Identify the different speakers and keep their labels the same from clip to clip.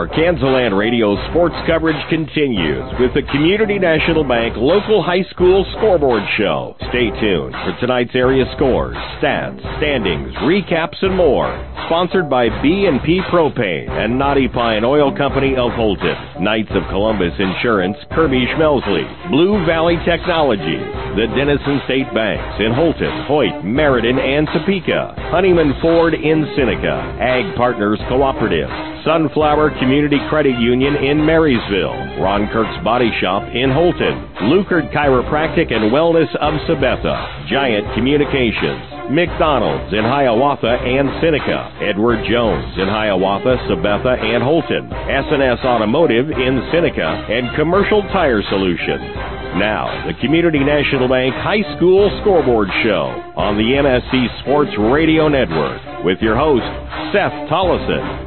Speaker 1: Our Kansas Radio sports coverage continues with the Community National Bank Local High School Scoreboard Show. Stay tuned for tonight's area scores, stats, standings, recaps, and more. Sponsored by B&P Propane and Knotty Pine Oil Company of Holton, Knights of Columbus Insurance, Kirby Schmelsley, Blue Valley Technologies, the Denison State Banks in Holton, Hoyt, Meriden, and Topeka, Honeyman Ford in Seneca, Ag Partners Cooperative, Sunflower Community Credit Union in Marysville, Ron Kirk's Body Shop in Holton, Lucard Chiropractic and Wellness of Sabetha, Giant Communications, McDonald's in Hiawatha and Seneca, Edward Jones in Hiawatha, Sabetha, and Holton, S&S Automotive in Seneca, and Commercial Tire Solutions. Now, the Community National Bank High School Scoreboard Show on the MSC Sports Radio Network with your host, Seth Tollison.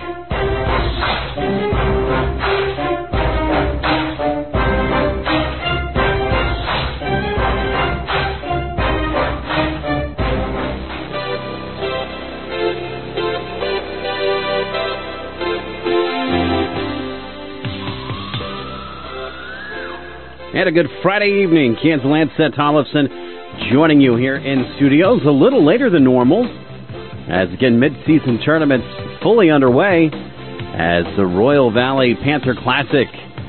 Speaker 2: And a good Friday evening. Kansas Land, Seth Tollefson joining you here in studios a little later than normal. As again, mid-season tournaments fully underway as the Royal Valley Panther Classic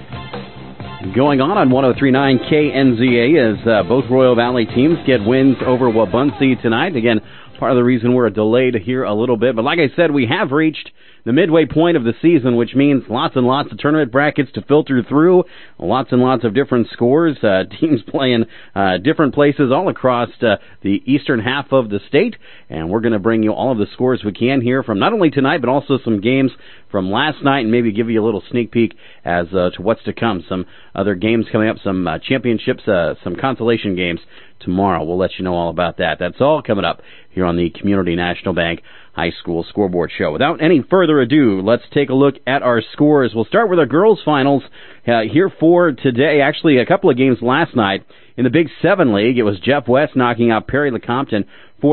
Speaker 2: going on 103.9 KNZA as both Royal Valley teams get wins over Wabaunsee tonight. Again, part of the reason we're delayed here a little bit. But like I said, we have reached the midway point of the season, which means lots and lots of tournament brackets to filter through, lots and lots of different scores, teams playing different places all across the eastern half of the state, and we're going to bring you all of the scores we can here from not only tonight, but also some games from last night, and maybe give you a little sneak peek as to what's to come. Some other games coming up, some championships, some consolation games tomorrow. We'll let you know all about that. That's all coming up here on the Community National Bank High School Scoreboard Show. Without any further ado, let's take a look at our scores. We'll start with our girls' finals here for today. Actually, a couple of games last night. In the Big 7 League, it was Jeff West knocking out Perry Lecompton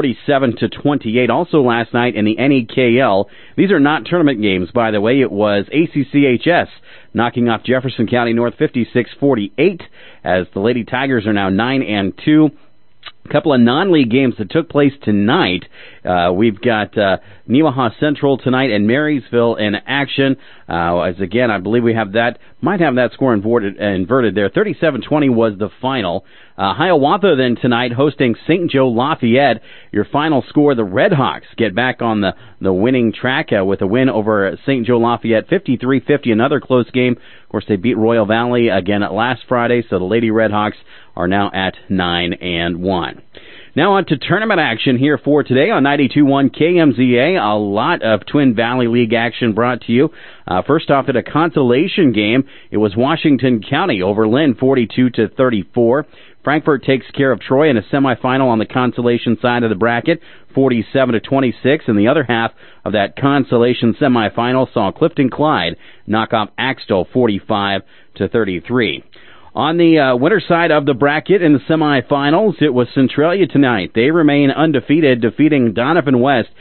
Speaker 2: 47-28. Also last night in the NEKL. These are not tournament games, by the way. It was ACCHS knocking off Jefferson County North 56-48 as the Lady Tigers are now 9-2. A couple of non-league games that took place tonight. We've got Nemaha Central tonight and Marysville in action. As again, I believe we have that, might have that score inverted there. 37-20 was the final. Hiawatha then tonight hosting St. Joe Lafayette. Your final score, the Redhawks get back on the winning track with a win over St. Joe Lafayette 53-50, another close game. Of course, they beat Royal Valley again last Friday, so the Lady Redhawks are now at 9-1. Now on to tournament action here for today on 92.1 KMZA. A lot of Twin Valley League action brought to you. First off, at a consolation game, it was Washington County over Lynn 42-34. Frankfort takes care of Troy in a semifinal on the consolation side of the bracket, 47-26. And the other half of that consolation semifinal saw Clifton Clyde knock off Axtell 45-33. On the winter side of the bracket in the semifinals, it was Centralia tonight. They remain undefeated, defeating Donovan West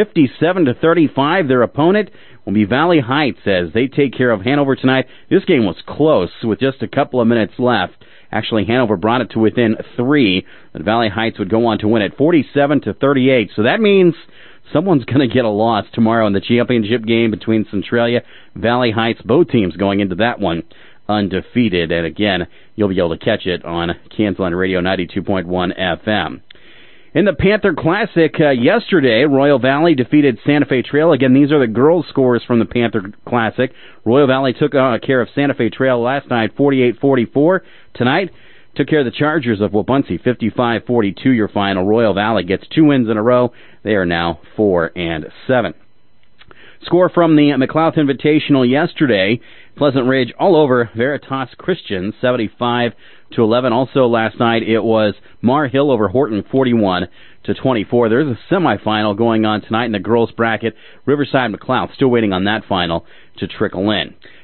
Speaker 2: 57-35. Their opponent will be Valley Heights as they take care of Hanover tonight. This game was close with just a couple of minutes left. Actually, Hanover brought it to within 3, but Valley Heights would go on to win it 47-38. So that means someone's going to get a loss tomorrow in the championship game between Centralia, Valley Heights, both teams going into that one undefeated. And again, you'll be able to catch it on Kansas Land Radio 92.1 FM. In the Panther Classic yesterday, Royal Valley defeated Santa Fe Trail. Again, these are the girls' scores from the Panther Classic. Royal Valley took care of Santa Fe Trail last night, 48-44. Tonight, took care of the Chargers of Wabaunsee, 55-42 your final. Royal Valley gets 2 wins in a row. They are now 4-7. Score from the McLouth Invitational yesterday, Pleasant Ridge all over Veritas Christian, 75-11. Also last night it was Mar Hill over Horton, 41-24. There's a semifinal going on tonight in the girls bracket. Riverside McLouth still waiting on that final to trickle in.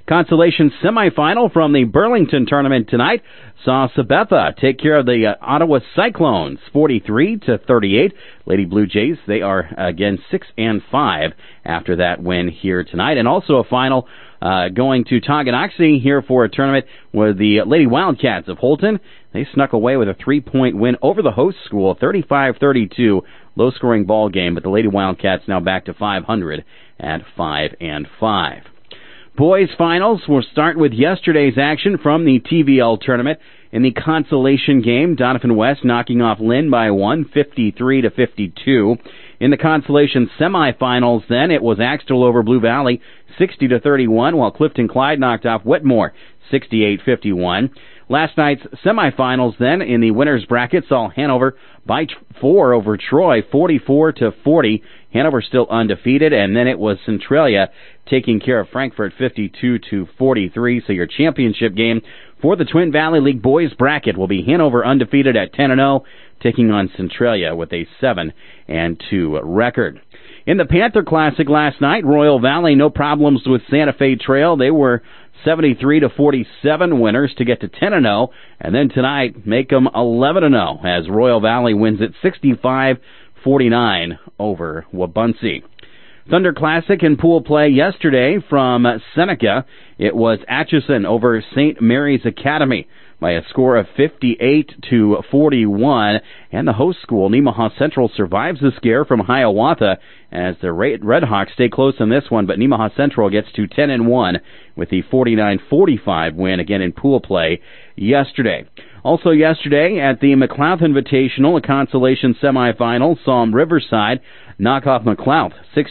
Speaker 2: Consolation semifinal from the Burlington tournament tonight saw Sabetha take care of the Ottawa Cyclones 43-38. Lady Blue Jays, they are again 6-5 after that win here tonight. And also a final going to Tonganoxie here for a tournament with the Lady Wildcats of Holton. They snuck away with a 3-point win over the host school, 35-32, low-scoring ball game, but the Lady Wildcats now back to 500 at 5-5. Boys finals will start with yesterday's action from the TVL tournament. In the consolation game, Donovan West knocking off Lynn by 1, 53-52. In the consolation semifinals, then, it was Axtell over Blue Valley, 60-31, while Clifton Clyde knocked off Whitmore, 68-51. Last night's semifinals, then, in the winners bracket, saw Hanover by 4 over Troy, 44-40. Hanover still undefeated, and then it was Centralia taking care of Frankfort, 52-43. So your championship game for the Twin Valley League boys bracket will be Hanover undefeated at 10-0, taking on Centralia with a 7-2 record. In the Panther Classic last night, Royal Valley, no problems with Santa Fe Trail. They were 73-47 winners to get to 10-0, and then tonight make them 11-0 as Royal Valley wins it 65-49 over Wabaunsee. Thunder Classic in pool play yesterday from Seneca. It was Atchison over St. Mary's Academy by a score of 58-41, and the host school, Nemaha Central, survives the scare from Hiawatha as the Redhawks stay close in this one, but Nemaha Central gets to 10-1 with the 49-45 win, again in pool play yesterday. Also yesterday at the McLouth Invitational, a consolation semifinal, saw Riverside knock off McLouth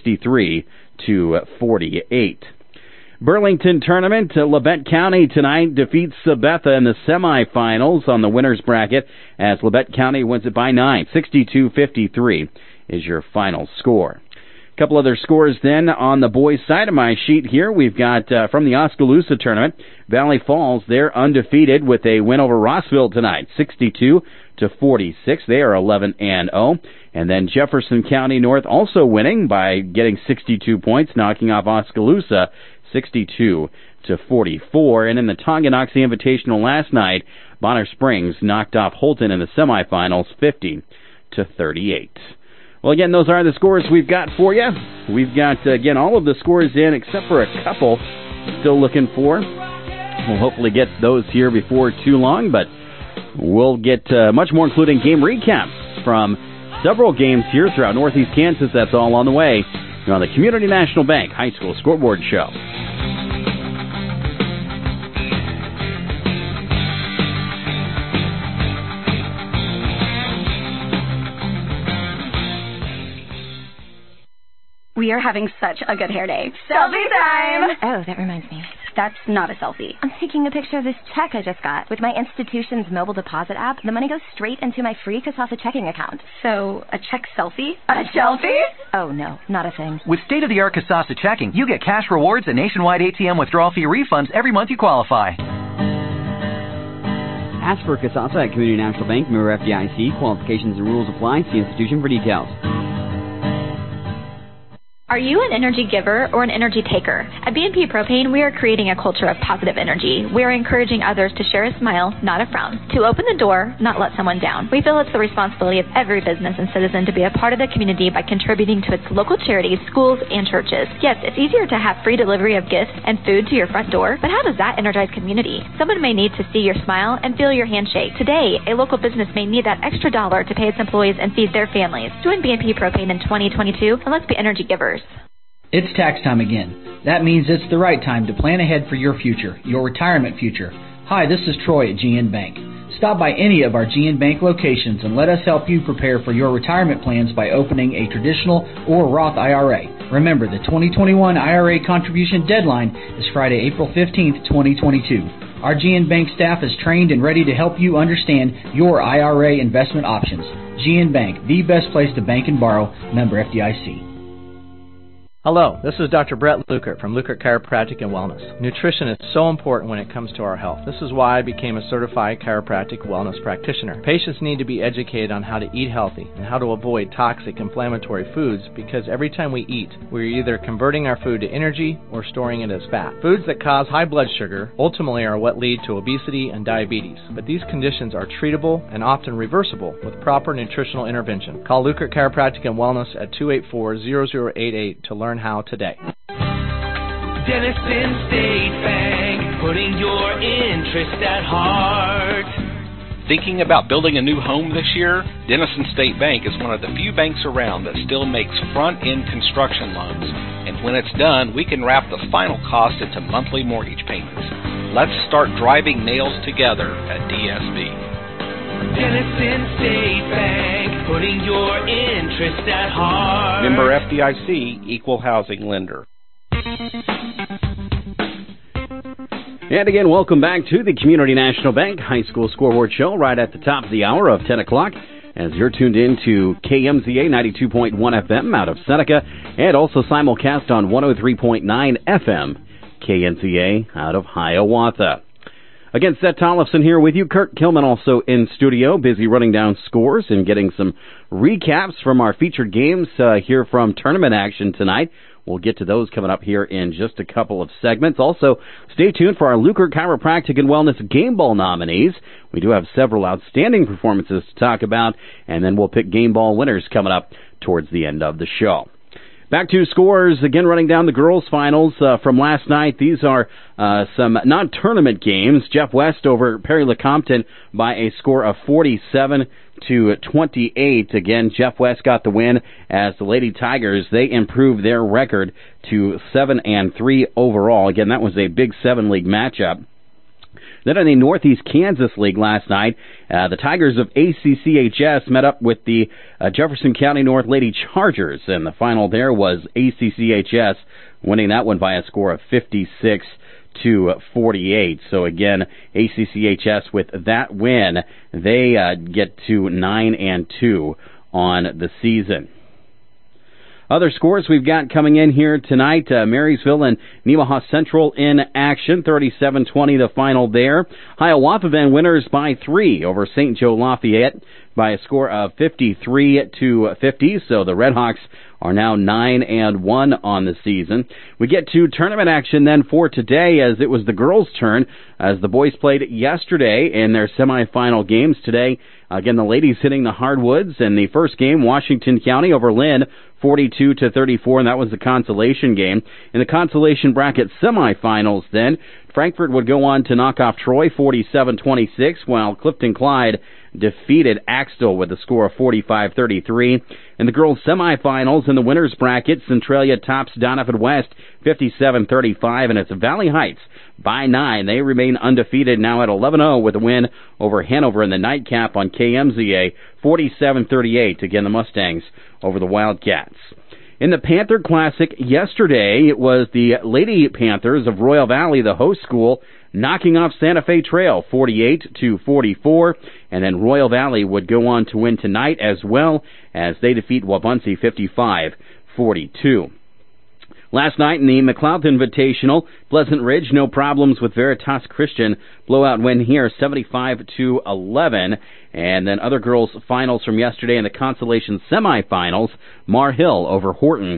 Speaker 2: 63-48. Burlington tournament, Labette County tonight defeats Sabetha in the semifinals on the winners bracket as Labette County wins it by 9. 62-53 is your final score. A couple other scores then on the boys' side of my sheet here. We've got from the Oskaloosa tournament, Valley Falls, they're undefeated with a win over Rossville tonight, 62-46. They are 11-0. And then Jefferson County North also winning by getting 62 points, knocking off Oskaloosa 62-44. And in the Tonganoxie Invitational last night, Bonner Springs knocked off Holton in the semifinals 50-38. Well, again, those are the scores we've got for you. We've got, again, all of the scores in except for a couple still looking for. We'll hopefully get those here before too long, but we'll get much more, including game recaps from several games here throughout Northeast Kansas. That's all on the way on the Community National Bank High School Scoreboard Show.
Speaker 3: We are having such a good hair day. Selfie time!
Speaker 4: Oh, that reminds me.
Speaker 3: That's not a selfie.
Speaker 4: I'm taking a picture of this check I just got. With my institution's mobile deposit app, the money goes straight into my free Kasasa checking account.
Speaker 3: So, a check selfie?
Speaker 4: A selfie? Oh, no, not a thing.
Speaker 5: With state-of-the-art Kasasa checking, you get cash rewards and nationwide ATM withdrawal fee refunds every month you qualify.
Speaker 6: Ask for Kasasa at Community National Bank, member FDIC. Qualifications and rules apply. See institution for details.
Speaker 7: Are you an energy giver or an energy taker? At BNP Propane, we are creating a culture of positive energy. We are encouraging others to share a smile, not a frown. To open the door, not let someone down. We feel it's the responsibility of every business and citizen to be a part of the community by contributing to its local charities, schools, and churches. Yes, it's easier to have free delivery of gifts and food to your front door, but how does that energize community? Someone may need to see your smile and feel your handshake. Today, a local business may need that extra dollar to pay its employees and feed their families. Join BNP Propane in 2022, and let's be energy givers.
Speaker 8: It's tax time again. That means it's the right time to plan ahead for your future, your retirement future. Hi, this is Troy at GN Bank. Stop by any of our GN Bank locations and let us help you prepare for your retirement plans by opening a traditional or Roth IRA. Remember, the 2021 IRA contribution deadline is Friday, April 15th, 2022. Our GN Bank staff is trained and ready to help you understand your IRA investment options. GN Bank, the best place to bank and borrow. Member FDIC.
Speaker 9: Hello, this is Dr. Brett Lukert from Lukert Chiropractic and Wellness. Nutrition is so important when it comes to our health. This is why I became a certified chiropractic wellness practitioner. Patients need to be educated on how to eat healthy and how to avoid toxic inflammatory foods, because every time we eat, we're either converting our food to energy or storing it as fat. Foods that cause high blood sugar ultimately are what lead to obesity and diabetes, but these conditions are treatable and often reversible with proper nutritional intervention. Call Lukert Chiropractic and Wellness at 284-0088 to learn how today.
Speaker 10: Denison State Bank, putting your interest at heart.
Speaker 11: Thinking about building a new home this year? Denison State Bank is one of the few banks around that still makes front-end construction loans. And when it's done, we can wrap the final cost into monthly mortgage payments. Let's start driving nails together at DSB.
Speaker 10: Denison State Bank, putting your interest at heart.
Speaker 11: Member FDIC, Equal Housing Lender.
Speaker 2: And again, welcome back to the Community National Bank High School Scoreboard Show right at the top of the hour of 10 o'clock as you're tuned in to KMZA 92.1 FM out of Seneca and also simulcast on 103.9 FM KNCA out of Hiawatha. Again, Seth Tollefson here with you. Kurt Kilman also in studio, busy running down scores and getting some recaps from our featured games here from tournament action tonight. We'll get to those coming up here in just a couple of segments. Also, stay tuned for our Lukert Chiropractic and Wellness Game Ball nominees. We do have several outstanding performances to talk about, and then we'll pick Game Ball winners coming up towards the end of the show. Back to scores, again running down the girls' finals from last night. These are some non-tournament games. Jeff West over Perry Lecompton by a score of 47-28. Again, Jeff West got the win as the Lady Tigers, they improved their record to 7-3 overall. Again, that was a Big 7 League matchup. Then in the Northeast Kansas League last night, the Tigers of ACCHS met up with the Jefferson County North Lady Chargers, and the final there was ACCHS winning that one by a score of 56-48. So again, ACCHS with that win, they get to 9-2 on the season. Other scores we've got coming in here tonight, Marysville and Nemaha Central in action, 37-20 the final there. Hiawatha then winners by 3 over St. Joe Lafayette by a score of 53-50, so the Redhawks are now 9-1 on the season. We get to tournament action then for today, as it was the girls' turn as the boys played yesterday in their semifinal games. Today, again, the ladies hitting the hardwoods. In the first game, Washington County over Lynn, 42-34, and that was the consolation game. In the consolation bracket semifinals then, Frankfort would go on to knock off Troy 47-26, while Clifton Clyde defeated Axtell with a score of 45-33. In the girls' semifinals in the winners' bracket, Centralia tops Donovan West 57-35, and it's Valley Heights by 9. They remain undefeated now at 11-0 with a win over Hanover in the nightcap on KMZA 47-38. Again, the Mustangs over the Wildcats. In the Panther Classic yesterday, it was the Lady Panthers of Royal Valley, the host school, knocking off Santa Fe Trail 48-44, and then Royal Valley would go on to win tonight as well as they defeat Wabaunsee 55-42. Last night in the McLeod Invitational, Pleasant Ridge, no problems with Veritas Christian. Blowout win here, 75-11. And then other girls' finals from yesterday in the consolation semifinals, Mar Hill over Horton,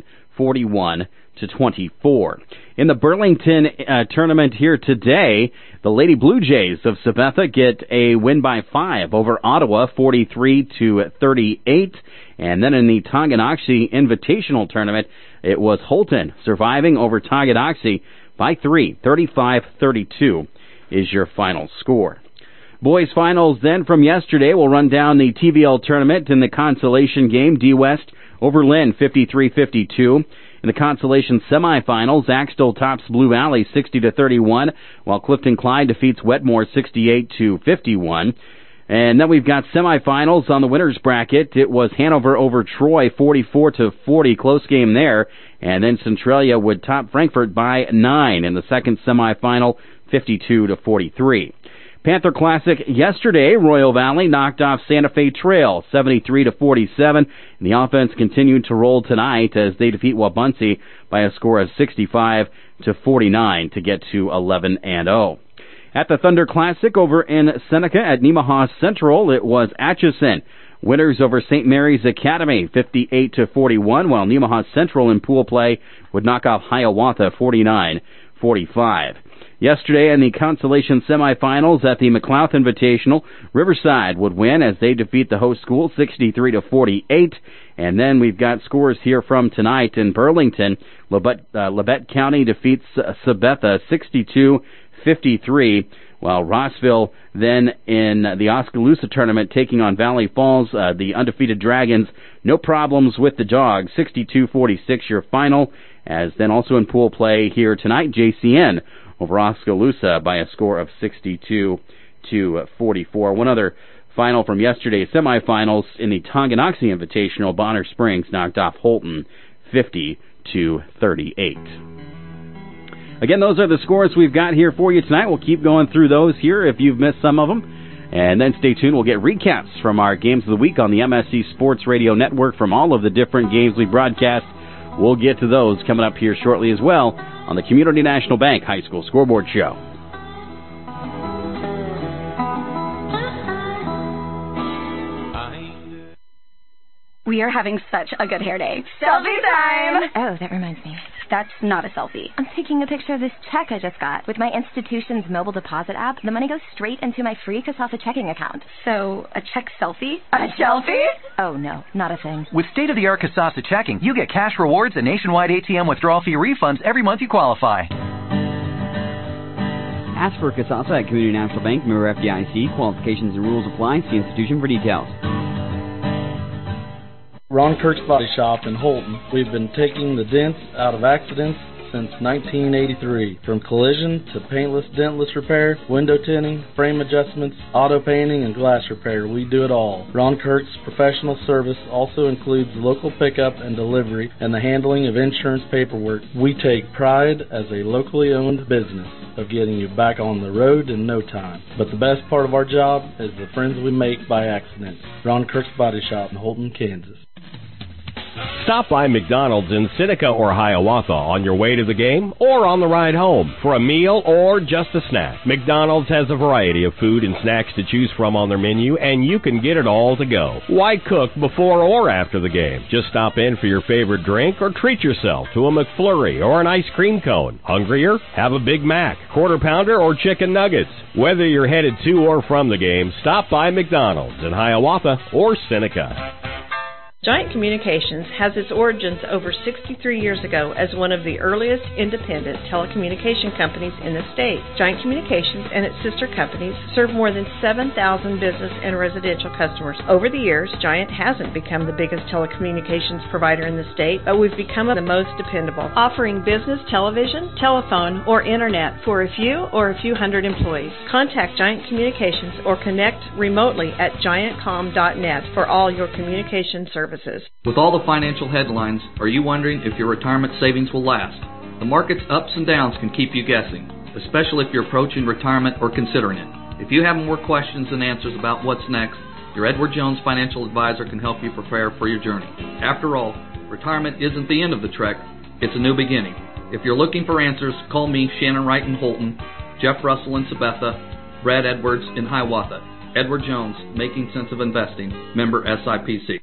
Speaker 2: 41-24. In the Burlington tournament here today, the Lady Blue Jays of Sabetha get a win by 5 over Ottawa, 43-38. And then in the Tonganoxie Invitational tournament, it was Holton surviving over Tonganoxie by 3, 35-32 is your final score. Boys finals then from yesterday. We'll run down the TVL tournament in the consolation game. D West over Lynn 53-52. In the consolation semifinals, Axtell tops Blue Valley 60-31, while Clifton Clyde defeats Wetmore 68-51. And then we've got semifinals on the winners bracket. It was Hanover over Troy 44-40, close game there. And then Centralia would top Frankfort by 9 in the second semifinal, 52-43. Panther Classic yesterday, Royal Valley knocked off Santa Fe Trail 73-47, and the offense continued to roll tonight as they defeat Wabaunsee by a score of 65-49 to get to 11-0. At the Thunder Classic over in Seneca at Nemaha Central, it was Atchison winners over St. Mary's Academy 58-41, while Nemaha Central in pool play would knock off Hiawatha 49-45. Yesterday in the consolation semifinals at the McLouth Invitational, Riverside would win as they defeat the host school 63-48. And then we've got scores here from tonight in Burlington. Labette County defeats Sabetha 62-53, while Rossville then in the Oskaloosa tournament taking on Valley Falls. The undefeated Dragons, no problems with the Dogs, 62-46 your final. As then also in pool play here tonight, JCN over Oskaloosa by a score of 62-44. One other final from yesterday's semifinals in the Tonganoxie Invitational, Bonner Springs knocked off Holton 50-38. Again, those are the scores we've got here for you tonight. We'll keep going through those here if you've missed some of them. And then stay tuned. We'll get recaps from our Games of the Week on the MSC Sports Radio Network from all of the different games we broadcast. We'll get to those coming up here shortly as well on the Community National Bank High School Scoreboard Show.
Speaker 3: We are having such a good hair day. Selfie time!
Speaker 4: Oh, that reminds me.
Speaker 3: That's not a selfie.
Speaker 4: I'm taking a picture of this check I just got. With my institution's mobile deposit app, the money goes straight into my free Kasasa checking account.
Speaker 3: So, a check selfie? A selfie?
Speaker 4: Oh, no, not a thing.
Speaker 5: With state-of-the-art Kasasa checking, you get cash rewards and nationwide ATM withdrawal fee refunds every month you qualify.
Speaker 6: Ask for Kasasa at Community National Bank, member FDIC. Qualifications and rules apply. See institution for details.
Speaker 12: Ron Kirk's Body Shop in Holton. We've been taking the dents out of accidents since 1983. From collision to paintless, dentless repair, window tinting, frame adjustments, auto painting, and glass repair, we do it all. Ron Kirk's professional service also includes local pickup and delivery and the handling of insurance paperwork. We take pride as a locally owned business of getting you back on the road in no time. But the best part of our job is the friends we make by accident. Ron Kirk's Body Shop in Holton, Kansas.
Speaker 1: Stop by McDonald's in Seneca or Hiawatha on your way to the game or on the ride home for a meal or just a snack. McDonald's has a variety of food and snacks to choose from on their menu, and you can get it all to go. Why cook before or after the game? Just stop in for your favorite drink or treat yourself to a McFlurry or an ice cream cone. Hungrier? Have a Big Mac, Quarter Pounder, or Chicken Nuggets. Whether you're headed to or from the game, stop by McDonald's in Hiawatha or Seneca.
Speaker 13: Giant Communications has its origins over 63 years ago as one of the earliest independent telecommunication companies in the state. Giant Communications and its sister companies serve more than 7,000 business and residential customers. Over the years, Giant hasn't become the biggest telecommunications provider in the state, but we've become the most dependable, offering business television, telephone, or internet for a few or a few hundred employees. Contact Giant Communications or connect remotely at giantcom.net for all your communication services.
Speaker 14: With all the financial headlines, are you wondering if your retirement savings will last? The market's ups and downs can keep you guessing, especially if you're approaching retirement or considering it. If you have more questions than answers about what's next, your Edward Jones financial advisor can help you prepare for your journey. After all, retirement isn't the end of the trek, it's a new beginning. If you're looking for answers, call me, Shannon Wright in Holton, Jeff Russell in Sabetha, Brad Edwards in Hiawatha. Edward Jones, Making Sense of Investing, member SIPC.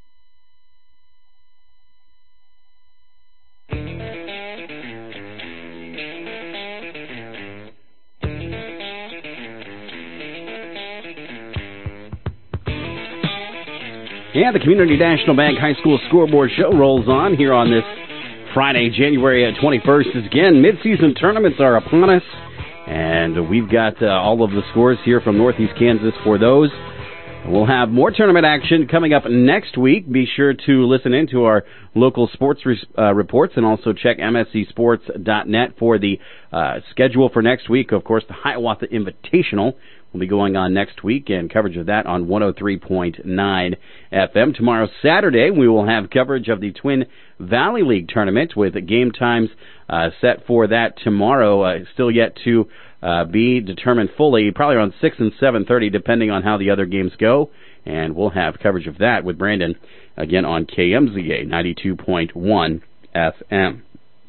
Speaker 2: Yeah, the Community National Bank High School Scoreboard Show rolls on here on this Friday, January 21st. Again, mid-season tournaments are upon us, and we've got all of the scores here from Northeast Kansas for those. We'll have more tournament action coming up next week. Be sure to listen in to our local sports reports and also check mscsports.net for the schedule for next week. Of course, the Hiawatha Invitational will be going on next week, and coverage of that on 103.9 FM. Tomorrow, Saturday, we will have coverage of the Twin Valley League tournament with game times set for that tomorrow. Still yet to be determined fully, probably around 6 and 7:30, depending on how the other games go. And we'll have coverage of that with Brandon again on KMZA 92.1 FM.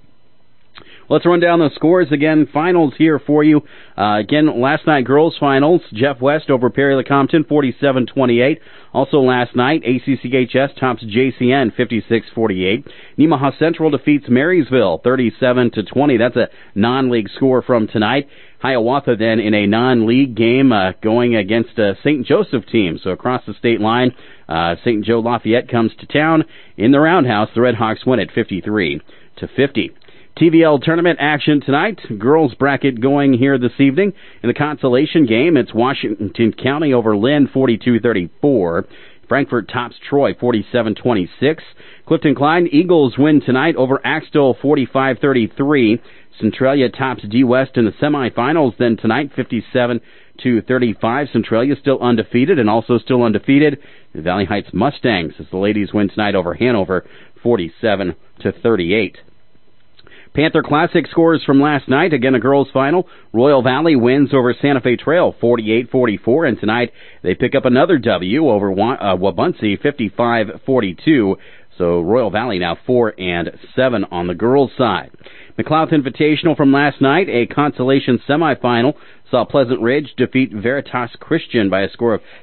Speaker 2: Let's run down the scores again. Finals here for you. Again, last night, girls finals. Jeff West over Perry Lecompton, 47-28. Also last night, ACCHS tops JCN, 56-48. Nemaha Central defeats Marysville, 37-20. That's a non-league score from tonight. Hiawatha then in a non-league game going against a St. Joseph team. So across the state line, St. Joe Lafayette comes to town. In the Roundhouse, the Red Hawks win it 53-50. TVL tournament action tonight. Girls bracket going here this evening. In the consolation game, it's Washington County over Lynn, 42-34. Frankfort tops Troy, 47-26. Clifton Klein Eagles win tonight over Axtell, 45-33. Centralia tops D West in the semifinals then tonight, 57-35. Centralia still undefeated, and also still undefeated, the Valley Heights Mustangs as the ladies win tonight over Hanover, 47-38. Panther Classic scores from last night. Again, a girls' final. Royal Valley wins over Santa Fe Trail, 48-44. And tonight they pick up another W over Wabaunsee, 55-42. So Royal Valley now 4-7 on the girls' side. McLouth Invitational from last night, a consolation semifinal, saw Pleasant Ridge defeat Veritas Christian by a score of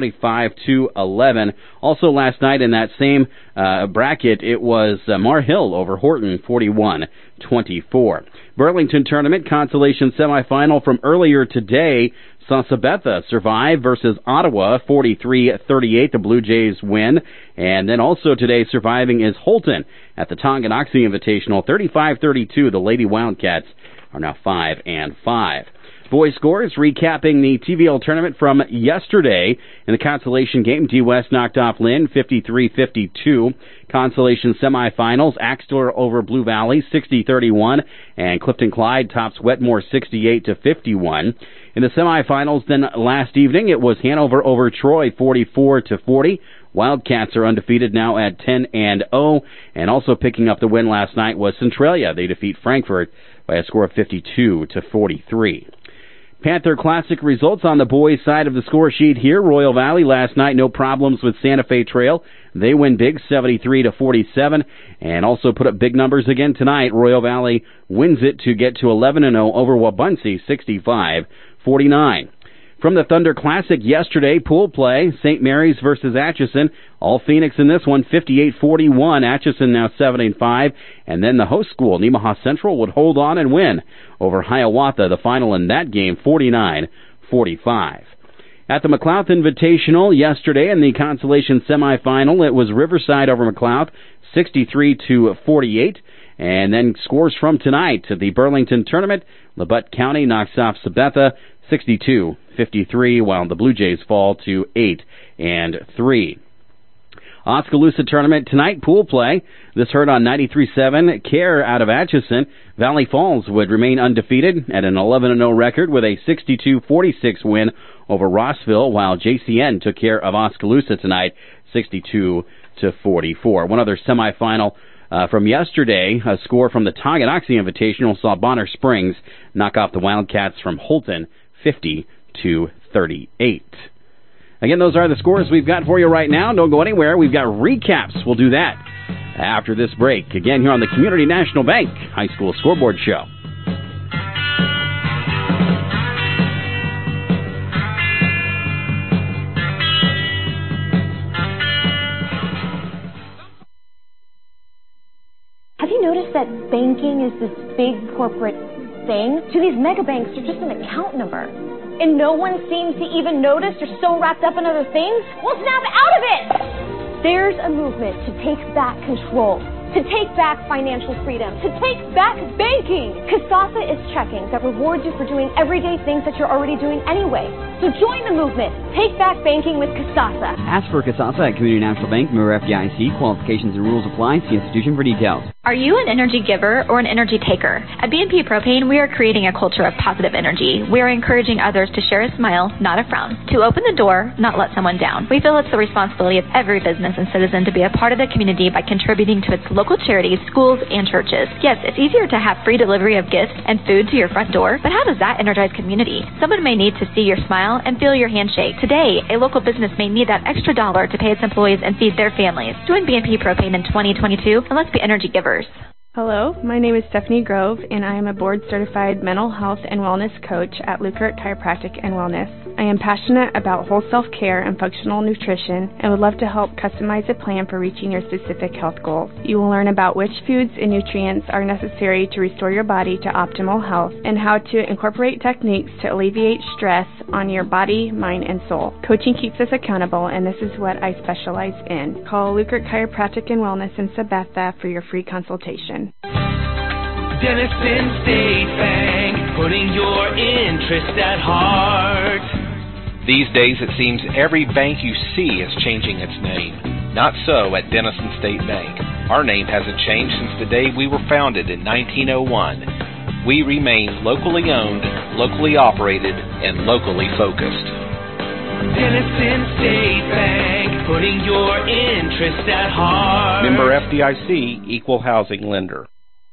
Speaker 2: 75-11. Also last night in that same bracket, it was Mar Hill over Horton, 41-24. Burlington Tournament consolation semifinal from earlier today saw Sabetha survive versus Ottawa, 43-38. The Blue Jays win. And then also today surviving is Holton at the Tonganoxie Invitational, 35-32. The Lady Wildcats are now 5-5. Boys scores recapping the TVL tournament from yesterday. In the consolation game, D West knocked off Lynn 53-52. Consolation semifinals, Axtell over Blue Valley 60-31, and Clifton Clyde tops Wetmore 68-51. In the semifinals then last evening, it was Hanover over Troy 44-40. Wildcats are undefeated now at 10-0, and also picking up the win last night was Centralia. They defeat Frankfort by a score of 52-43. Panther Classic results on the boys' side of the score sheet here. Royal Valley last night, no problems with Santa Fe Trail. They win big, 73-47, and also put up big numbers again tonight. Royal Valley wins it to get to 11-0 over Wabaunsee, 65-49. From the Thunder Classic yesterday, pool play, St. Mary's versus Atchison. All Phoenix in this one, 58-41. Atchison now 7-5. And then the host school, Nemaha Central, would hold on and win over Hiawatha. The final in that game, 49-45. At the McLouth Invitational yesterday in the consolation semifinal, it was Riverside over McLouth, 63-48. And then scores from tonight at the Burlington Tournament, Labette County knocks off Sabetha, 62-53, while the Blue Jays fall to 8-3. Oskaloosa Tournament tonight, pool play. This heard on 93.7. Care out of Atchison. Valley Falls would remain undefeated at an 11-0 record with a 62-46 win over Rossville, while JCN took care of Oskaloosa tonight, 62-44. One other semifinal from yesterday, a score from the Tonganoxie Invitational saw Bonner Springs knock off the Wildcats from Holton, 50-38. Again, those are the scores we've got for you right now. Don't go anywhere. We've got recaps. We'll do that after this break. Again, here on the Community National Bank High School Scoreboard Show.
Speaker 15: Have you noticed that banking is this big corporate thing? To these mega banks, they're just an account number. And no one seems to even notice. They're so wrapped up in other things. Well, snap out of it! There's a movement to take back control, to take back financial freedom, to take back banking. Kasasa is checking that rewards you for doing everyday things that you're already doing anyway. So join the movement. Take back banking with Kasasa.
Speaker 6: Ask for Kasasa at Community National Bank, member FDIC. Qualifications and rules apply. See institution for details.
Speaker 7: Are you an energy giver or an energy taker? At BNP Propane, we are creating a culture of positive energy. We are encouraging others to share a smile, not a frown. To open the door, not let someone down. We feel it's the responsibility of every business and citizen to be a part of the community by contributing to its local charities, schools, and churches. Yes, it's easier to have free delivery of gifts and food to your front door, but how does that energize community? Someone may need to see your smile and feel your handshake. Today, a local business may need that extra dollar to pay its employees and feed their families. Join BNP Propane in 2022 and let's be energy givers.
Speaker 16: Hello, my name is Stephanie Grove, and I am a board-certified mental health and wellness coach at Lukert Chiropractic and Wellness. I am passionate about whole self-care and functional nutrition and would love to help customize a plan for reaching your specific health goals. You will learn about which foods and nutrients are necessary to restore your body to optimal health and how to incorporate techniques to alleviate stress on your body, mind, and soul. Coaching keeps us accountable, and this is what I specialize in. Call Lukert Chiropractic and Wellness in Sabetha for your free consultation.
Speaker 10: Denison State Bank, putting your interest at heart.
Speaker 11: These days, it seems every bank you see is changing its name. Not so at Denison State Bank. Our name hasn't changed since the day we were founded in 1901. We remain locally owned, locally operated, and locally focused.
Speaker 10: Denison State Bank, putting your interest at heart.
Speaker 11: Member FDIC, Equal Housing Lender.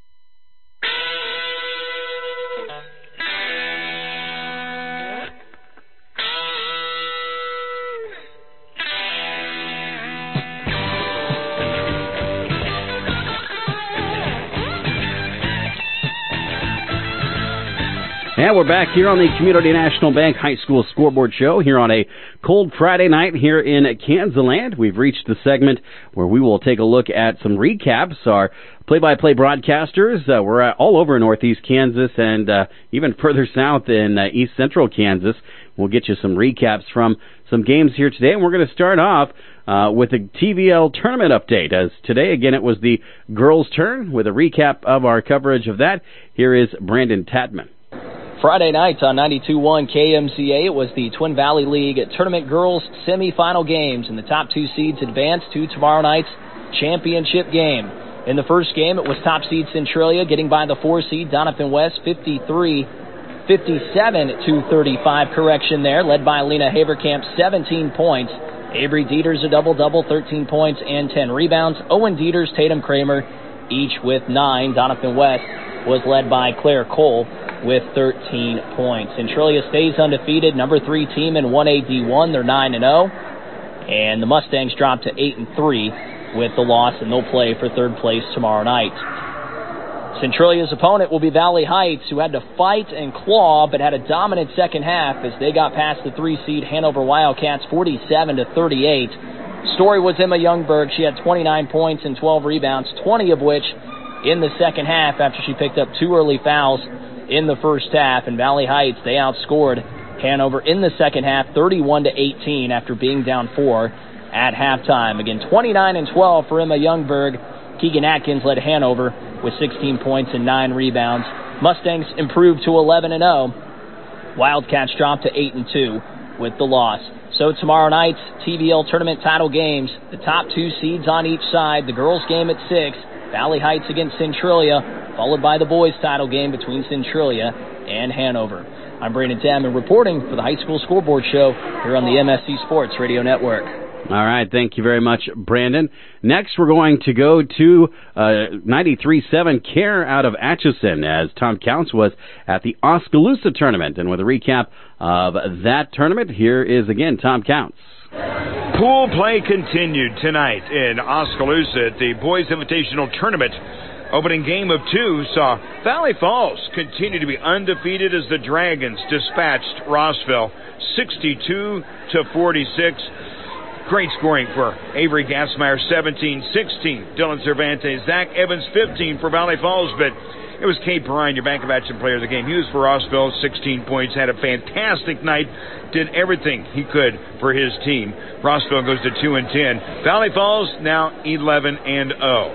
Speaker 2: And we're back here on the Community National Bank High School Scoreboard Show here on a cold Friday night here in Kansas. We've reached the segment where we will take a look at some recaps. Our play-by-play broadcasters, we're all over Northeast Kansas and even further south in East Central Kansas. We'll get you some recaps from some games here today, and we're going to start off with a TVL tournament update, as today, again, it was the girls' turn. With a recap of our coverage of that, here is Brandon Tatman.
Speaker 17: Friday night on 92.1 KMCA, it was the Twin Valley League Tournament Girls semifinal games, and the top two seeds advanced to tomorrow night's championship game. In the first game, it was top seed Centralia getting by the 4 seed Doniphan West 57 to 35 correction there, led by Lena Haverkamp 17 points. Avery Dieters a double-double, 13 points and 10 rebounds. Owen Dieters, Tatum Kramer, each with 9. Doniphan West was led by Claire Cole with 13 points. Centralia stays undefeated, number 3 team in 1A D1. They're 9-0. And the Mustangs dropped to 8-3 with the loss, and they'll play for third place tomorrow night. Centralia's opponent will be Valley Heights, who had to fight and claw but had a dominant second half as they got past the 3-seed Hanover Wildcats 47 to 38. Story was Emma Youngberg. She had 29 points and 12 rebounds, 20 of which in the second half after she picked up 2 early fouls in the first half. And Valley Heights, they outscored Hanover in the second half 31 to 18 after being down 4 at halftime. Again, 29 and 12 for Emma Youngberg. Keegan Atkins led Hanover with 16 points and 9 rebounds. Mustangs improved to 11-0. Wildcats dropped to 8-2 with the loss. So tomorrow night's TVL tournament title games, the top 2 seeds on each side. The girls game at 6, Valley Heights against Centralia, followed by the boys title game between Centralia and Hanover. I'm Brandon Tamman reporting for the High School Scoreboard Show here on the MSC Sports Radio Network.
Speaker 2: All right, thank you very much, Brandon. Next, we're going to go to 93.7 Care out of Atchison, as Tom Counts was at the Oskaloosa tournament. And with a recap of that tournament, here is again Tom Counts.
Speaker 18: Pool play continued tonight in Oskaloosa at the Boys Invitational Tournament. Opening game of 2 saw Valley Falls continue to be undefeated as the Dragons dispatched Rossville 62 to 46. Great scoring for Avery Gassmeyer, 17-16. Dylan Cervantes, Zach Evans, 15 for Valley Falls, but it was Cade Perrine, your Bank of Action player of the game. He was for Rossville, 16 points, had a fantastic night, did everything he could for his team. Rossville goes to 2-10. Valley Falls now 11-0.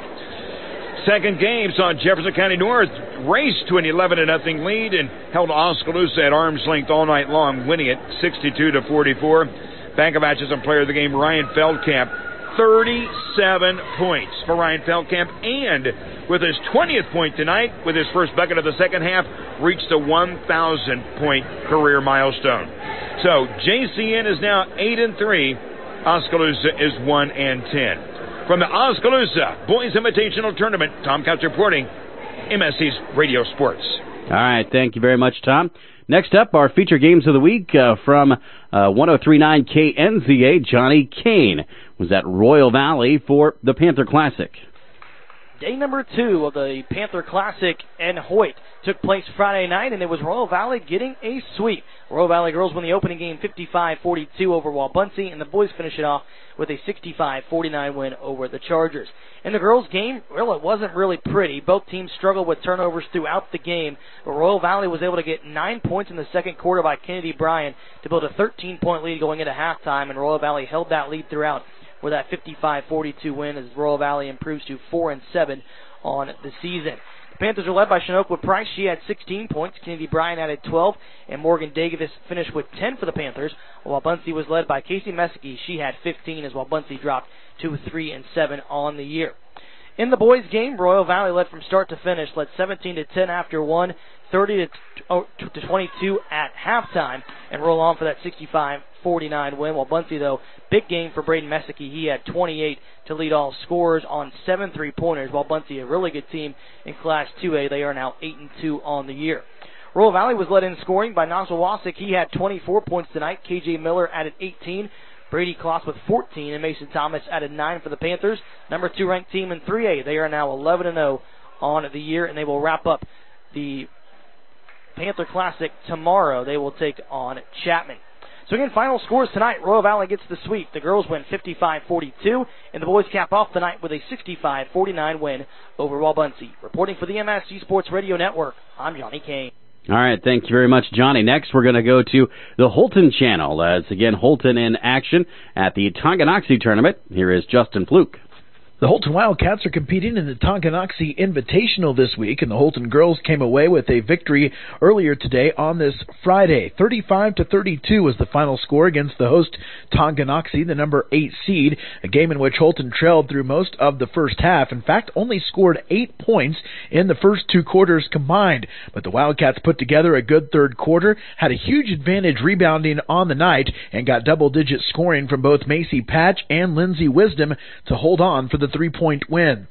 Speaker 18: Second game saw Jefferson County North race to an 11-0 lead and held Oskaloosa at arm's length all night long, winning it 62 to 44. Bank of Atchison player of the game, Ryan Feldkamp, 37 points for Ryan Feldkamp, and with his 20th point tonight, with his first bucket of the second half, reached the 1,000-point career milestone. So JCN is now 8-3. Oskaloosa is 1-10. From the Oskaloosa Boys Invitational Tournament, Tom Couch reporting, MSC's Radio Sports.
Speaker 2: All right, thank you very much, Tom. Next up, our feature games of the week from 103.9 KNZA. Johnny Kane was at Royal Valley for the Panther Classic.
Speaker 19: Day number 2 of the Panther Classic and Hoyt took place Friday night, and it was Royal Valley getting a sweep. Royal Valley girls win the opening game 55-42 over Wabaunsee, and the boys finish it off with a 65-49 win over the Chargers. In the girls' game, well, it wasn't really pretty. Both teams struggled with turnovers throughout the game, but Royal Valley was able to get 9 points in the second quarter by Kennedy Bryan to build a 13-point lead going into halftime, and Royal Valley held that lead throughout with that 55-42 win as Royal Valley improves to 4-7 on the season. The Panthers are led by Chinookwa Price. She had 16 points. Kennedy Bryan added 12, and Morgan Davis finished with 10 for the Panthers, while Wabaunsee was led by Casey Messicky. She had 15 as Wabaunsee dropped to 3-7 on the year. In the boys' game, Royal Valley led from start to finish, led 17-10 after one, 30-22 at halftime, and roll on for that 65-49 win. Wabaunsee, though, big game for Braden Messicky. He had 28 to lead all scorers on 7 3-pointers. Wabaunsee, a really good team in Class 2A. They are now 8-2 on the year. Royal Valley was led in scoring by Knoxville Wassick. He had 24 points tonight. KJ Miller added 18. Brady Kloss with 14, and Mason Thomas added 9 for the Panthers. Number 2 ranked team in 3A. They are now 11-0 on the year, and they will wrap up the Panther Classic tomorrow. They will take on Chapman. So again, final scores tonight. Royal Valley gets the sweep. The girls win 55-42, and the boys cap off the night with a 65-49 win over Wabaunsee. Reporting for the MSC Sports Radio Network, I'm Johnny Kane.
Speaker 2: All right, thank you very much, Johnny. Next, we're going to go to the Holton Channel. As again, Holton in action at the Tonganoxie Tournament. Here is Justin Fluke.
Speaker 20: The Holton Wildcats are competing in the Tonganoxie Invitational this week, and the Holton girls came away with a victory earlier today on this Friday. 35-32 was the final score against the host Tonganoxie, the number 8 seed, a game in which Holton trailed through most of the first half. In fact, only scored 8 points in the first 2 quarters combined, but the Wildcats put together a good third quarter, had a huge advantage rebounding on the night, and got double-digit scoring from both Macy Patch and Lindsay Wisdom to hold on for the 3-point win.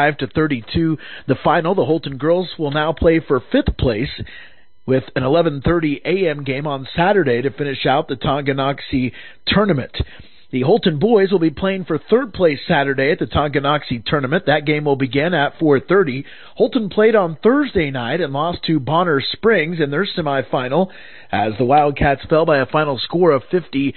Speaker 20: 35-32 the final. The Holton girls will now play for 5th place with an 11:30 a.m. game on Saturday to finish out the Tonganoxie tournament. The Holton boys will be playing for 3rd place Saturday at the Tonganoxie tournament. That game will begin at 4:30. Holton played on Thursday night and lost to Bonner Springs in their semifinal as the Wildcats fell by a final score of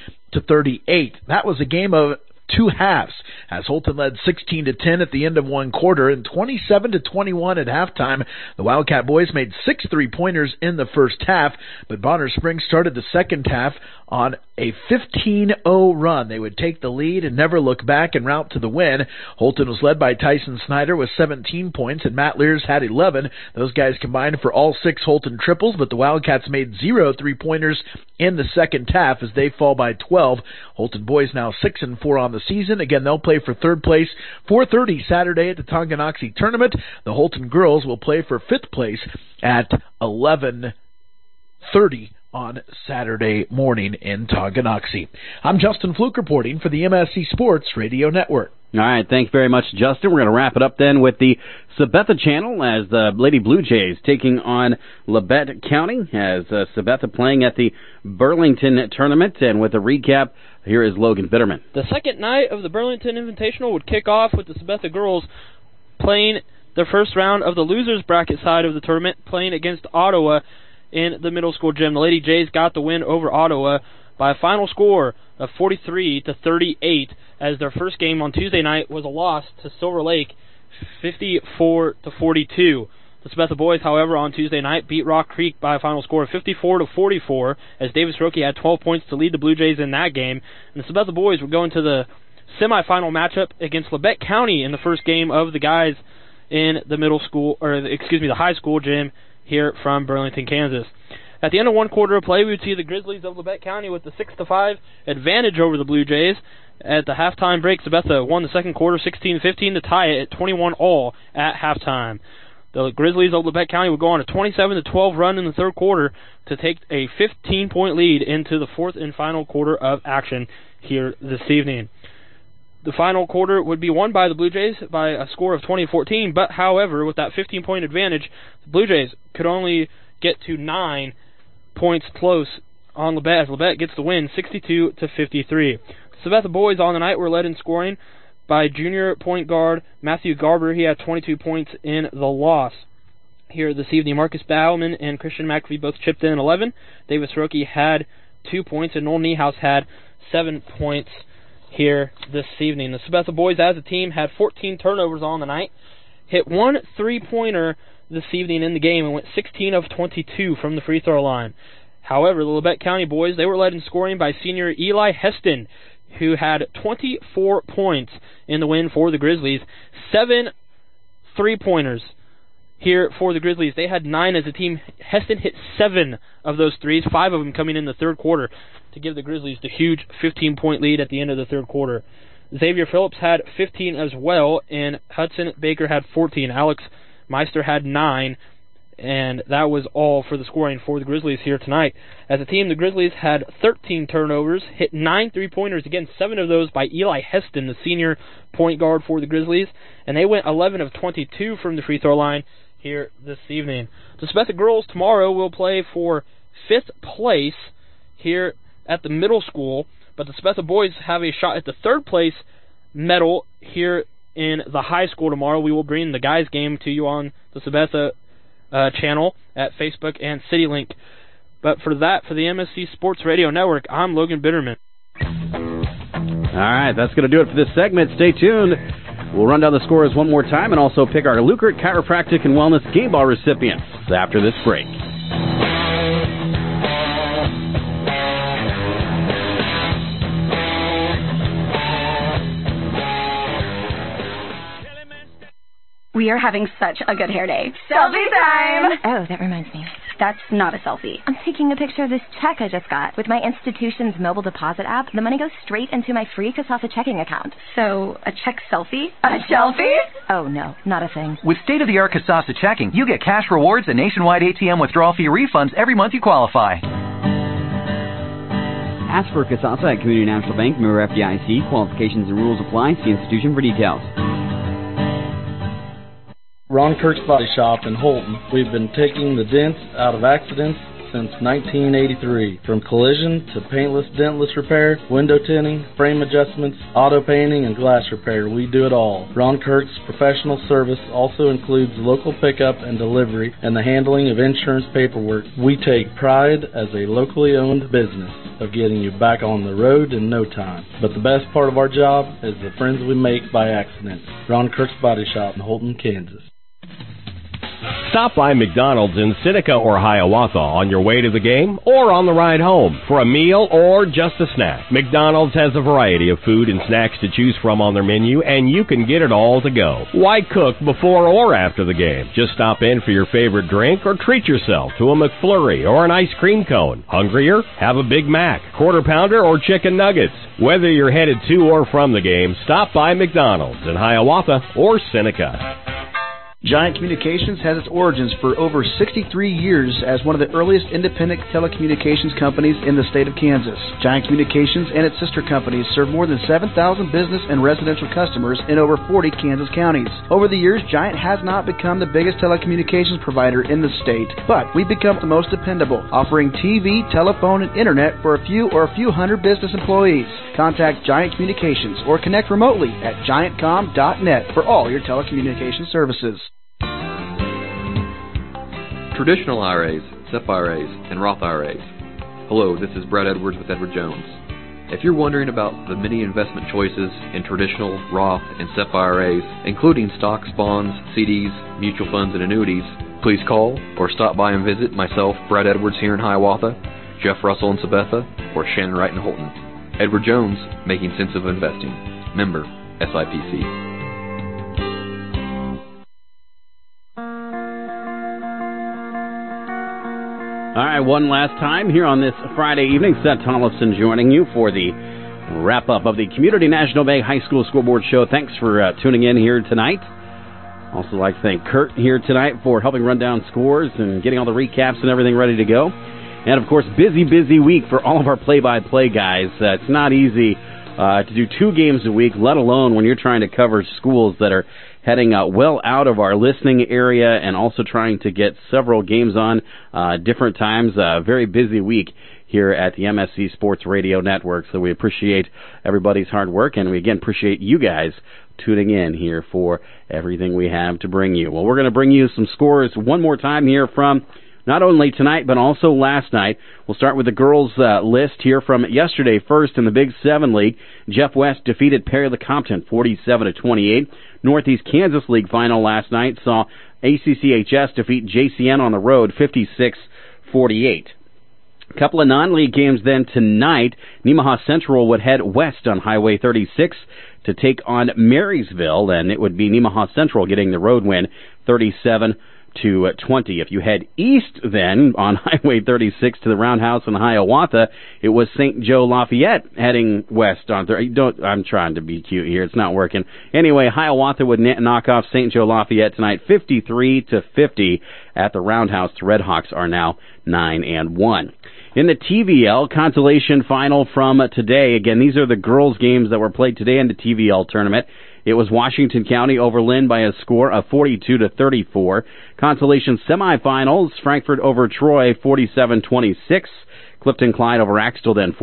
Speaker 20: 50-38. That was a game of 2 halves, as Holton led 16-10 at the end of 1 quarter and 27-21 at halftime. The Wildcat boys made 6 3-pointers in the first half, but Bonner Springs started the second half on a 15-0 run. They would take the lead and never look back en route to the win. Holton was led by Tyson Snyder with 17 points, and Matt Lears had 11. Those guys combined for all 6 Holton triples, but the Wildcats made 0 3-pointers in the second half as they fall by 12. Holton boys now 6-4 on the season. Again, they'll play for 3rd place. 4:30 Saturday at the Tonganoxie tournament. The Holton girls will play for 5th place at 11:30 on Saturday morning in Tonganoxie. I'm Justin Fluke reporting for the MSC Sports Radio Network.
Speaker 2: All right, thanks very much, Justin. We're going to wrap it up then with the Sabetha Channel as the Lady Blue Jays taking on Labette County as Sabetha playing at the Burlington Tournament. And with a recap, here is Logan Bitterman.
Speaker 21: The second night of the Burlington Invitational would kick off with the Sabetha girls playing their first round of the losers bracket side of the tournament, playing against Ottawa in the middle school gym. The Lady Jays got the win over Ottawa by a final score of 43-38, as their first game on Tuesday night was a loss to Silver Lake, 54-42. The Sabetha boys, however, on Tuesday night beat Rock Creek by a final score of 54-44, as Davis Roki had 12 points to lead the Blue Jays in that game. And the Sabetha boys would go into the semifinal matchup against Labette County in the first game of the guys in the middle school, the high school gym here from Burlington, Kansas. At the end of one quarter of play, we would see the Grizzlies of Labette County with the 6-5 advantage over the Blue Jays. At the halftime break, Sabetha won the second quarter 16-15 to tie it at 21-all at halftime. The Grizzlies of Labette County would go on a 27-12 run in the third quarter to take a 15-point lead into the fourth and final quarter of action here this evening. The final quarter would be won by the Blue Jays by a score of 20-14, but however, with that 15-point advantage, the Blue Jays could only get to 9 points close on Labette, as Labette gets the win 62-53. Sabetha boys on the night were led in scoring by junior point guard Matthew Garber. He had 22 points in the loss. Here this evening, Marcus Bauman and Christian McAfee both chipped in 11. Davis Roki had 2 points, and Noel Niehaus had 7 points here this evening. The Sabetha boys as a team had 14 turnovers on the night, hit 1 3-pointer this evening in the game, and went 16 of 22 from the free throw line. However, the Labette County boys, they were led in scoring by senior Eli Heston, who had 24 points in the win for the Grizzlies. 7 3-pointers here for the Grizzlies. They had 9 as a team. Heston hit 7 of those threes, 5 of them coming in the third quarter, to give the Grizzlies the huge 15-point lead at the end of the third quarter. Xavier Phillips had 15 as well, and Hudson Baker had 14. Alex Meister had 9, and that was all for the scoring for the Grizzlies here tonight. As a team, the Grizzlies had 13 turnovers, hit 9 3-pointers, again 7 of those by Eli Heston, the senior point guard for the Grizzlies, and they went 11 of 22 from the free throw line here this evening. The Sabetha girls tomorrow will play for 5th place here at the middle school, but the Sabetha boys have a shot at the 3rd place medal here in the high school tomorrow. We will bring the guys game to you on the Sabetha channel at Facebook and CityLink. But for that, for the MSC Sports Radio Network, I'm Logan Bitterman.
Speaker 2: All right, that's going to do it for this segment. Stay tuned. We'll run down the scores one more time and also pick our Lukert Chiropractic and Wellness Game Ball recipients after this break.
Speaker 3: We are having such a good hair day. Selfie time!
Speaker 4: Oh, that reminds me.
Speaker 3: That's not a selfie.
Speaker 4: I'm taking a picture of this check I just got. With my institution's mobile deposit app, the money goes straight into my free Kasasa checking account.
Speaker 3: So, a check selfie? A shelfie?
Speaker 4: Oh, no, not a thing.
Speaker 5: With state-of-the-art Kasasa checking, you get cash rewards and nationwide ATM withdrawal fee refunds every month you qualify.
Speaker 6: Ask for Kasasa at Community National Bank, member FDIC. Qualifications and rules apply. See institution for details.
Speaker 12: Ron Kirk's Body Shop in Holton. We've been taking the dents out of accidents since 1983. From collision to paintless dentless repair, window tinting, frame adjustments, auto painting, and glass repair, we do it all. Ron Kirk's professional service also includes local pickup and delivery and the handling of insurance paperwork. We take pride as a locally owned business of getting you back on the road in no time. But the best part of our job is the friends we make by accident. Ron Kirk's Body Shop in Holton, Kansas.
Speaker 1: Stop by McDonald's in Seneca or Hiawatha on your way to the game or on the ride home for a meal or just a snack. McDonald's has a variety of food and snacks to choose from on their menu, and you can get it all to go. Why cook before or after the game? Just stop in for your favorite drink or treat yourself to a McFlurry or an ice cream cone. Hungrier? Have a Big Mac, Quarter Pounder, or Chicken Nuggets. Whether you're headed to or from the game, stop by McDonald's in Hiawatha or Seneca.
Speaker 20: Giant Communications has its origins for over 63 years as one of the earliest independent telecommunications companies in the state of Kansas. Giant Communications and its sister companies serve more than 7,000 business and residential customers in over 40 Kansas counties. Over the years, Giant has not become the biggest telecommunications provider in the state, but we've become the most dependable, offering TV, telephone, and internet for a few hundred business employees. Contact Giant Communications or connect remotely at giantcom.net for all your telecommunications services.
Speaker 8: Traditional IRAs, SEP IRAs, and Roth IRAs. Hello, this is Brad Edwards with Edward Jones. If you're wondering about the many investment choices in traditional, Roth, and SEP IRAs, including stocks, bonds, CDs, mutual funds, and annuities, please call or stop by and visit myself, Brad Edwards, here in Hiawatha, Jeff Russell in Sabetha, or Shannon Wright in Holton. Edward Jones, Making Sense of Investing. Member, SIPC.
Speaker 2: All right, one last time here on this Friday evening. Seth Tollefson joining you for the wrap-up of the Community National Bank High School Scoreboard Show. Thanks for tuning in here tonight. Also like to thank Kurt here tonight for helping run down scores and getting all the recaps and everything ready to go. And, of course, busy week for all of our play-by-play guys. It's not easy to do 2 games a week, let alone when you're trying to cover schools that are heading well out of our listening area and also trying to get several games on different times. Very busy week here at the MSC Sports Radio Network. So we appreciate everybody's hard work, and we again appreciate you guys tuning in here for everything we have to bring you. Well, we're going to bring you some scores one more time here from not only tonight, but also last night. We'll start with the girls' list here from yesterday. First in the Big 7 League, Jeff West defeated Perry LeCompton 47-28. Northeast Kansas League final last night saw ACCHS defeat JCN on the road 56-48. A couple of non-league games then tonight. Nemaha Central would head west on Highway 36 to take on Marysville, and it would be Nemaha Central getting the road win 37-20. If you head east then on Highway 36 to the Roundhouse in Hiawatha, it was St. Joe Lafayette heading west on I'm trying to be cute here. It's not working. Anyway, Hiawatha would knock off St. Joe Lafayette tonight 53-50 at the Roundhouse. The Redhawks are now 9-1. In the TVL consolation final from today, again, these are the girls' games that were played today in the TVL tournament. It was Washington County over Lynn by a score of 42-34. Consolation semifinals, Frankfort over Troy 47-26. Clifton Clyde over Axtell then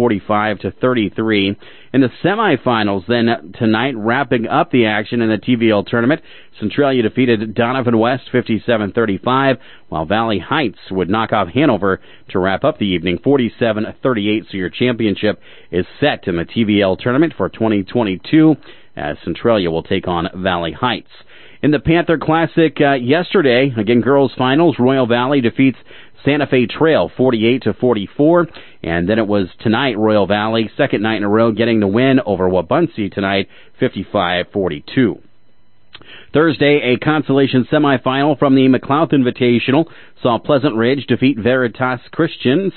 Speaker 2: 45-33. In the semifinals then tonight, wrapping up the action in the TVL tournament, Centralia defeated Donovan West 57-35, while Valley Heights would knock off Hanover to wrap up the evening 47-38. So your championship is set in the TVL tournament for 2022 as Centralia will take on Valley Heights. In the Panther Classic yesterday, again girls finals, Royal Valley defeats Santa Fe Trail 48-44, and then it was tonight Royal Valley, second night in a row, getting the win over Wabaunsee tonight 55-42. Thursday, a consolation semifinal from the McLouth Invitational saw Pleasant Ridge defeat Veritas Christian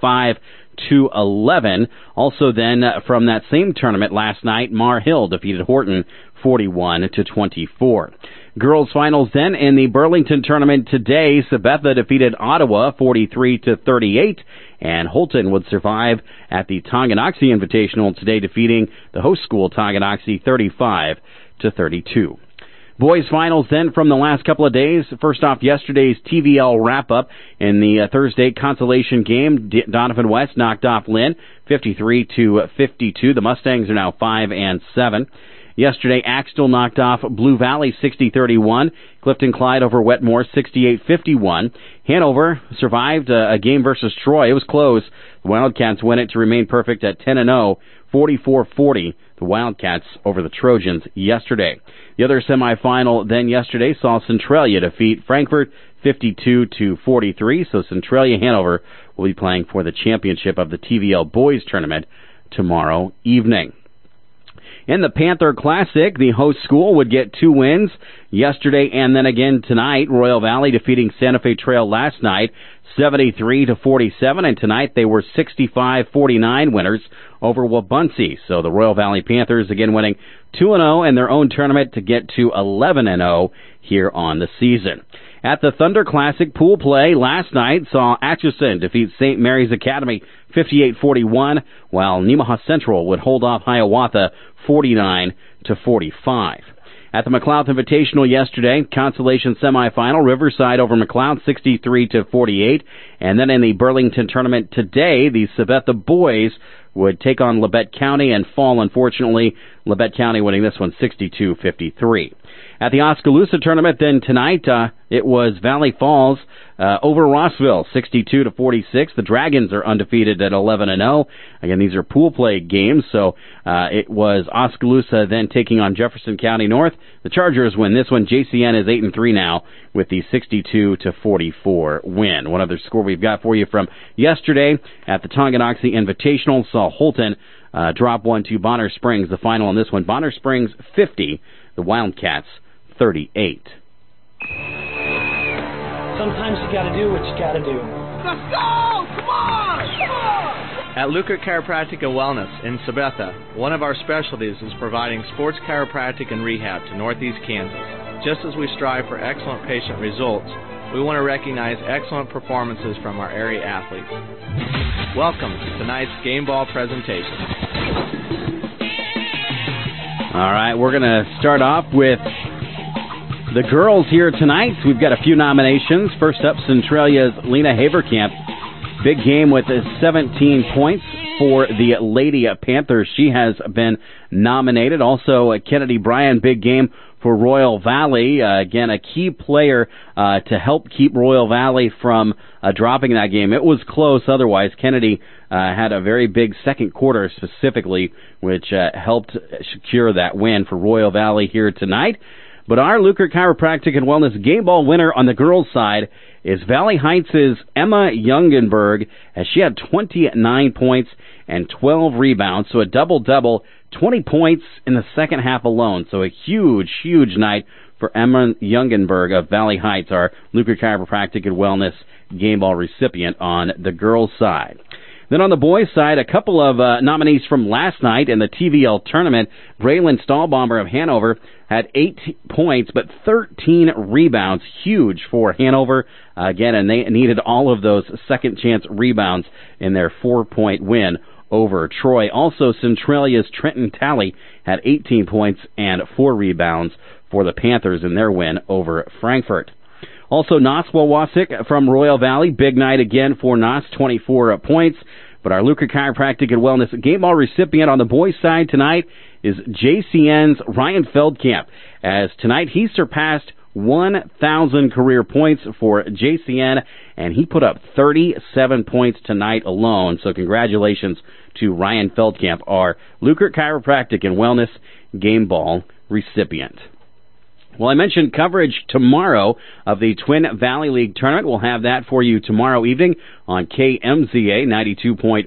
Speaker 2: 75-11. Also then from that same tournament last night, Mar Hill defeated Horton 41-24. Girls finals then in the Burlington tournament today, Sabetha defeated Ottawa 43-38, and Holton would survive at the Tonganoxie Invitational today, defeating the host school Tonganoxie 35-32. Boys finals then from the last couple of days. First off, yesterday's TVL wrap-up in the Thursday consolation game. Donovan West knocked off Lynn 53-52. The Mustangs are now 5-7. Yesterday, Axtell knocked off Blue Valley 60-31. Clifton Clyde over Wetmore 68-51. Hanover survived a game versus Troy. It was close. The Wildcats win it to remain perfect at 10-0, 44-40. The Wildcats over the Trojans yesterday. The other semifinal then yesterday saw Centralia defeat Frankfort 52-43. So Centralia Hanover will be playing for the championship of the TVL Boys Tournament tomorrow evening. In the Panther Classic, the host school would get 2 wins yesterday and then again tonight. Royal Valley defeating Santa Fe Trail last night 73-47, and tonight they were 65-49 winners over Wabaunsee. So the Royal Valley Panthers again winning 2-0 in their own tournament to get to 11-0 here on the season. At the Thunder Classic pool play last night saw Atchison defeat St. Mary's Academy 58-41, while Nemaha Central would hold off Hiawatha 49-45. At the McLouth Invitational yesterday, consolation semifinal, Riverside over McLouth 63-48, and then in the Burlington tournament today, the Sabetha boys would take on Labette County and fall, unfortunately, Labette County winning this one 62-53. At the Oskaloosa tournament then tonight, it was Valley Falls over Rossville 62-46. The Dragons are undefeated at 11-0. Again, these are pool play games, so it was Oskaloosa then taking on Jefferson County North. The Chargers win this one. JCN is 8-3 now with the 62-44 win. One other score we've got for you from yesterday at the Tonganoxie Invitational saw Holton drop 1 to Bonner Springs. The final on this one, Bonner Springs 50, the Wildcats 38.
Speaker 19: Sometimes you gotta do what you gotta do.
Speaker 10: Let's go! Come on! Come on!
Speaker 9: At Lukert Chiropractic and Wellness in Sabetha, one of our specialties is providing sports chiropractic and rehab to Northeast Kansas. Just as we strive for excellent patient results, we want to recognize excellent performances from our area athletes. Welcome to tonight's game ball presentation.
Speaker 2: All right, we're going to start off with the girls here tonight. We've got a few nominations. First up, Centralia's Lena Haverkamp. Big game with 17 points for the Lady Panthers. She has been nominated. Also, Kennedy Bryan, big game for Royal Valley. Again, a key player to help keep Royal Valley from dropping that game. It was close otherwise. Kennedy had a very big second quarter specifically, which helped secure that win for Royal Valley here tonight. But our Lukert Chiropractic and Wellness game ball winner on the girls' side is Valley Heights' Emma Youngenberg, as she had 29 points and 12 rebounds, so a double-double, 20 points in the second half alone. So a huge, huge night for Emma Youngenberg of Valley Heights, our Lukert Chiropractic and Wellness game ball recipient on the girls' side. Then on the boys' side, a couple of nominees from last night in the TVL tournament. Braylon Stahlbomber of Hanover had 8 points, but 13 rebounds. Huge for Hanover. Again, and they needed all of those second-chance rebounds in their 4-point win over Troy. Also, Centralia's Trenton Talley had 18 points and 4 rebounds for the Panthers in their win over Frankfurt. Also, Nos Wawasik from Royal Valley. Big night again for Nos, 24 points. But our Lukert Chiropractic and Wellness game ball recipient on the boys' side tonight is JCN's Ryan Feldkamp. As tonight he surpassed 1,000 career points for JCN, and he put up 37 points tonight alone. So congratulations to Ryan Feldkamp, our Lukert Chiropractic and Wellness game ball recipient. Well, I mentioned coverage tomorrow of the Twin Valley League tournament. We'll have that for you tomorrow evening on KMZA 92.1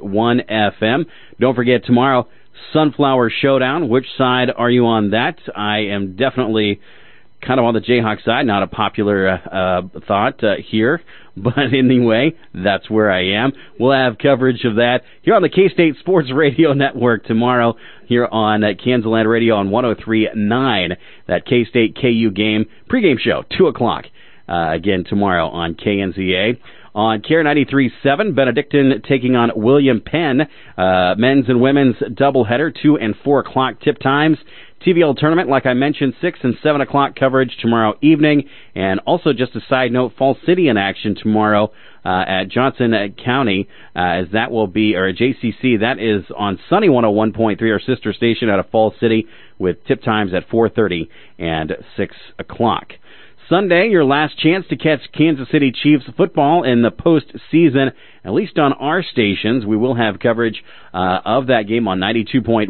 Speaker 2: FM. Don't forget tomorrow, Sunflower Showdown. Which side are you on that? I am definitely kind of on the Jayhawk side. Not a popular thought here, but anyway, that's where I am. We'll have coverage of that here on the K-State Sports Radio Network tomorrow here on Kansas Land Radio on 103.9. That K-State KU game pregame show, 2 o'clock. Again tomorrow on KNZA. On KARE 93.7, Benedictine taking on William Penn. Men's and women's doubleheader, 2 and 4 o'clock tip times. TVL tournament, like I mentioned, 6 and 7 o'clock coverage tomorrow evening. And also, just a side note, Fall City in action tomorrow at Johnson County, as that will be, or JCC, that is on Sunny 101.3, our sister station out of Fall City, with tip times at 4:30 and 6 o'clock. Sunday, your last chance to catch Kansas City Chiefs football in the postseason, at least on our stations. We will have coverage of that game on 92.1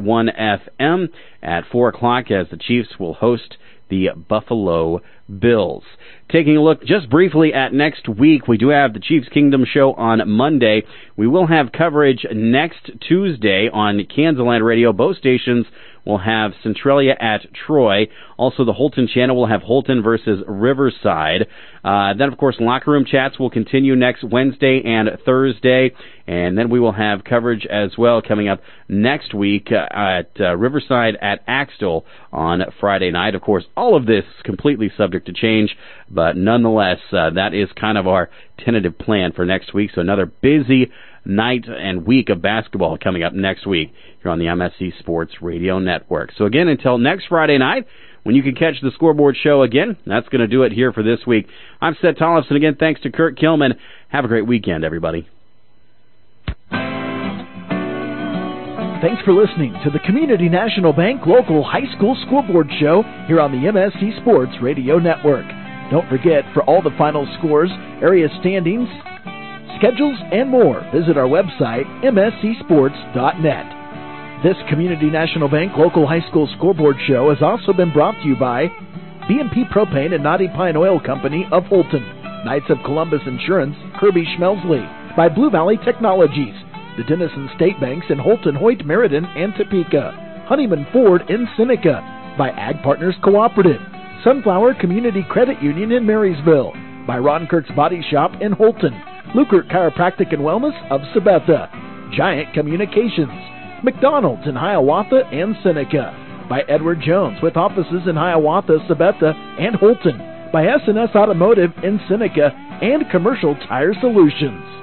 Speaker 2: FM at 4 o'clock as the Chiefs will host the Buffalo Bills. Taking a look just briefly at next week, we do have the Chiefs Kingdom show on Monday. We will have coverage next Tuesday on Kansas Land Radio. Both stations will have Centralia at Troy. Also, the Holton channel will have Holton versus Riverside. Then, of course, locker room chats will continue next Wednesday and Thursday. And then we will have coverage as well coming up next week at Riverside at Axtell on Friday night. Of course, all of this is completely subject to change, but nonetheless, that is kind of our tentative plan for next week. So another busy night and week of basketball coming up next week here on the MSC Sports Radio Network. So again, until next Friday night, when you can catch the Scoreboard Show again, that's going to do it here for this week. I'm Seth Tollefson. Again, thanks to Kurt Kilman. Have a great weekend, everybody.
Speaker 20: Thanks for listening to the Community National Bank Local High School Scoreboard Show here on the MSC Sports Radio Network. Don't forget, for all the final scores, area standings, schedules, and more, visit our website, mscsports.net. This Community National Bank Local High School Scoreboard Show has also been brought to you by B&P Propane and Knotty Pine Oil Company of Holton, Knights of Columbus Insurance, Kirby Schmelsley, by Blue Valley Technologies, the Denison State Banks in Holton, Hoyt, Meriden, and Topeka, Honeyman Ford in Seneca, by Ag Partners Cooperative, Sunflower Community Credit Union in Marysville, by Ron Kirk's Body Shop in Holton, Lukert Chiropractic and Wellness of Sabetha, Giant Communications, McDonald's in Hiawatha and Seneca, by Edward Jones with offices in Hiawatha, Sabetha, and Holton, by S&S Automotive in Seneca, and Commercial Tire Solutions.